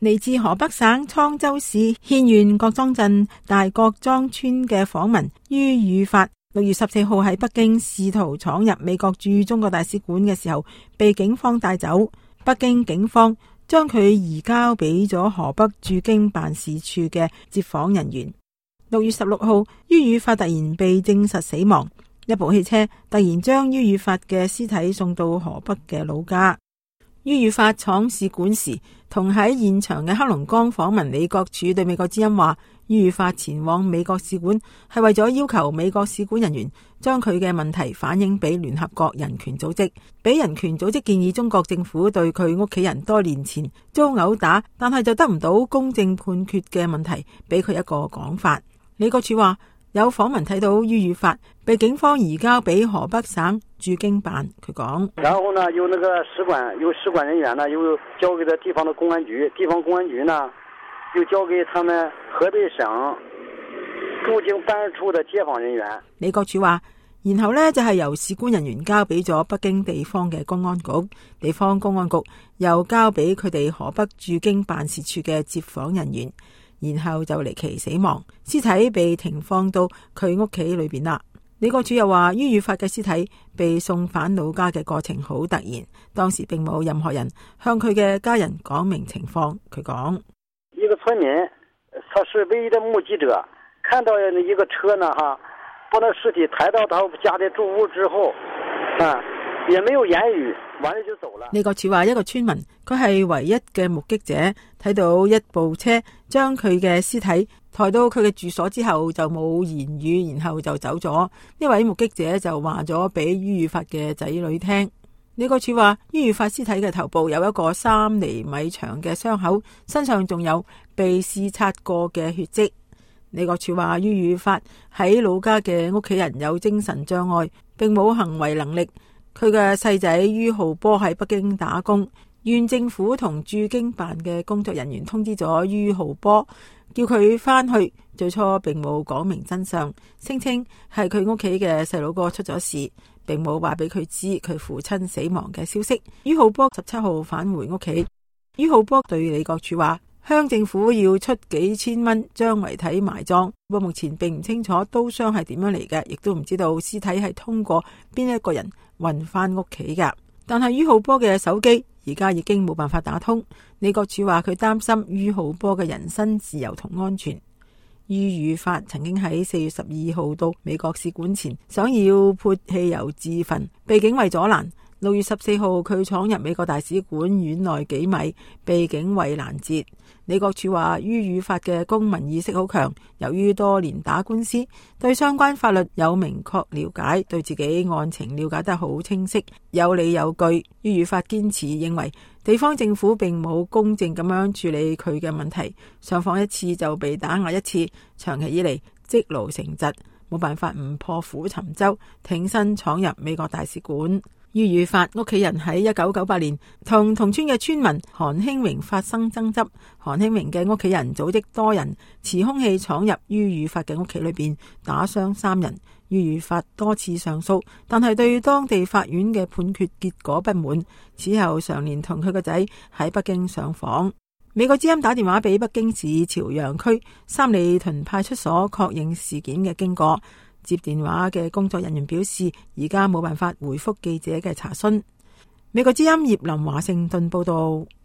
嚟自河北省滄州市獻縣各莊鎮大各莊村嘅訪民于宇發6月14號喺北京試圖闖入美國駐中國大使館嘅時候，被警方帶走。北京警方將佢移交俾咗河北駐京辦事處嘅接訪人員。6月16號，于宇發突然被證實死亡，一部汽車突然將于宇發嘅屍體送到河北嘅老家。于宇發闖使館時，同喺現場嘅黑龍江訪民李國柱對美國之音話，于宇發前往美國使館係為咗要求美國使館人員將佢嘅問題反映俾聯合國人權組織，俾人權組織建議中國政府對佢屋企人多年前遭毆打，但係就得唔到公正判決嘅問題，俾佢一個講法。李國柱話，有訪民睇到于宇發被警方移交俾河北省駐京辦，佢講， 然後呢，有那個使館人員呢，又交給了地方的公安局，地方公安局呢，又交給他們河北省駐京辦事處的接訪人員。 李國柱話，然後呢，就係由使館人員交俾咗北京地方嘅公安局，地方公安局又交俾佢哋河北駐京辦事處嘅接訪人員。然後就離奇死亡，屍體被停放到佢屋企裏邊啦。李國柱又話，于宇發嘅屍體被送返老家嘅過程好突然，當時並冇任何人向佢嘅家人講明情況。佢講， 一個村民，他是唯一的目擊者，看到一個車呢，把那屍體抬到他家的住屋之後，也沒有言語，完了就走了。 李國柱話，一個村民，佢係唯一嘅目擊者，睇到一部車將佢嘅屍體抬到佢嘅住所之後就冇言語，然後就走咗。呢位目擊者就話咗俾于宇發嘅仔女聽。李國柱話，于宇發屍體嘅頭部有一個3厘米長嘅傷口，身上仲有被視察過嘅血跡。李國柱話，于宇發喺老家嘅屋企人有精神障礙，並冇行為能力。佢嘅細仔于浩波喺北京打工，縣政府同駐京辦嘅工作人員通知咗于浩波，叫佢返去。最初並冇講明真相，聲稱係佢屋企嘅細佬哥出咗事，並冇話俾佢知佢父親死亡嘅消息。于浩波17號返回屋企，于浩波對李國柱話，鄉政府要出幾千蚊將遺體埋葬，不過目前並唔清楚刀傷係點樣嚟嘅，亦都唔知道屍體係通過邊一個人運翻屋企噶。但係于浩波嘅手機而家已經冇辦法打通。李國柱話佢擔心于浩波嘅人身自由同安全。于宇發曾經喺4月12號到美國使館前，想要潑汽油自焚，被警衛阻攔。6月14號，佢闖入美國大使館院內幾米，被警衛攔截。李國柱話，于宇發嘅公民意識好強，由於多年打官司，對相關法律有明確了解，對自己案情了解得好清晰，有理有據。于宇發堅持認為地方政府並冇公正咁樣處理佢嘅問題，上訪一次就被打壓一次，長期以嚟積勞成疾，冇辦法唔破釜沉舟，挺身闖入美國大使館。于宇發屋企人喺1998年同同村嘅村民韓興榮發生爭執，韓興榮嘅屋企人組織多人持兇器闖入于宇發嘅屋企裏邊，打傷3人。于宇發多次上訴，但係對當地法院嘅判決結果不滿，此後常年同佢個仔喺北京上訪。美國之音打電話俾北京市朝陽區三里屯派出所確認事件嘅經過。接電話嘅工作人員表示，而家冇辦法回覆記者嘅查詢。美國之音葉林華盛頓報道。